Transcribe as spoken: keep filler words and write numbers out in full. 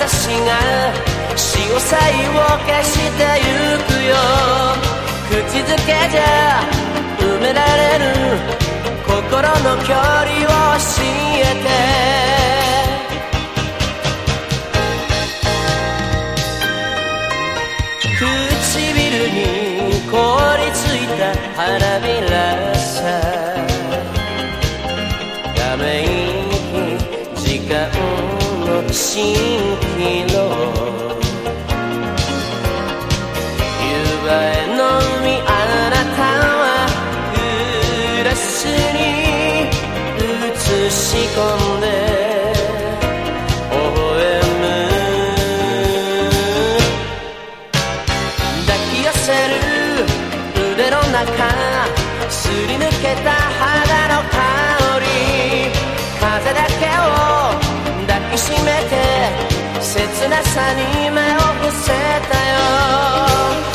私が潮騒を消してゆくよ。口づけじゃ埋められる心の距離を教えて。唇に凍りついた花びらさ、ため息時間の蜃気楼、夕映えの海、あなたはグラスに映し込んで微笑む。抱き寄せる腕の中、すり抜けた肌の香り、風だけを抱きしめて切なさに目を伏せたよ。